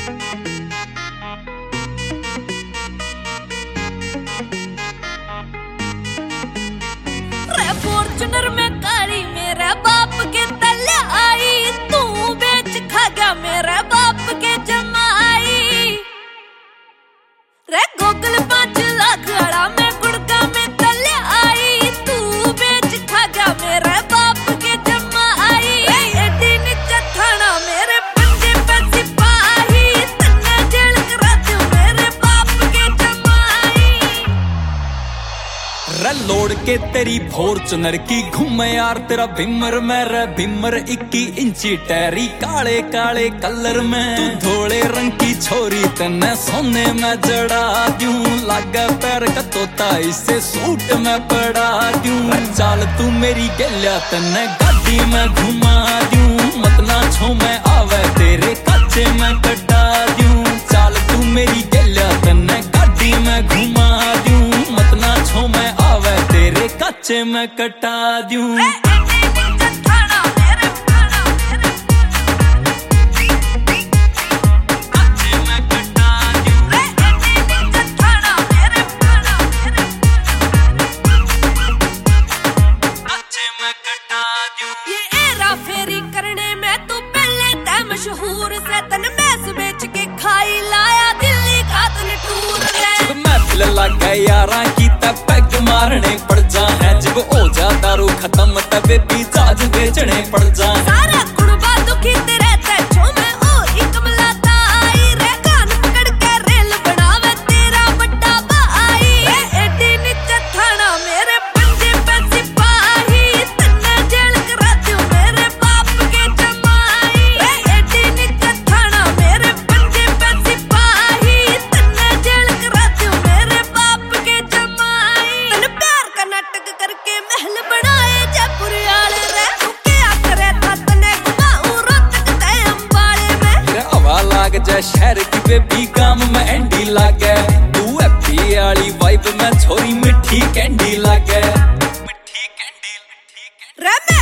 Fortuner में काली मेरे बाप के तले आई, तू बेच खा गया मेरे बाप के जमाई। रे गोगल 5 लाख वाला मैं गुड़का में तले आई, तू बेच खा गया मेरे बाप के जमाई। एडी नीचे थाना मेरे पंजे पे सिपाही, तन्ने जेल करा दूं मेरे बाप के जमाई। रे लोड़ के तेरी फॉर्च्यूनर की घूमे यार तेरा बिमर मेरा बिमर 21 इंची टैरी काले काले कलर में। तू धोले रंग की छोरी तन्ने सोने में जड़ा दूं, लागा पैर का तोता इसे सूट में पड़ा दूं। चाल तू मेरी गलिया तन्ने गाड़ी में घुमा दूं, मत ना छो मैं आवे तेरे काचे में कटा दूं। चाल तू मेरी गलिया तन्ने गाड़ी में घुमा दूं, मत ना छो मैं आवे तेरे काचे में कटा दूं। मशहूर से तन मैस बेच के खाई लाया दिल्ली का तन टूर ले। महफिल लगा यारा की तब पैग मारने पड़ जा है, जब हो जा दारू खत्म तबे भी जाज बेचने पड़ जा। सारा कुड़बा दुखी तेरे तेजो में ओ ही कमलाता आई, रे कान पकड़ के रेल बनावे तेरा बड़ा भाई। एडी नीचे थाना मेरे पंजे पे सिपाही, तन्ने जेल करा दूं मेरे बाप के जमाई। एडी नीचे थाना मेरे पंजे पे सिपाही, तन्ने जेल करा दूं मेरे बाप के जमाई। तन प्यार का नाटक करके महल बनाए जयपुर वाले रे, क्या करे था तने घुमाऊं रोहतक ते अंबाले में। तेरा हवा लाग जा शहर की बेबी काम में एंडी लागे, तू हैप्पी वाली वाइब में छोरी मिठी कैंडी लागे। मिठी कैंडी रे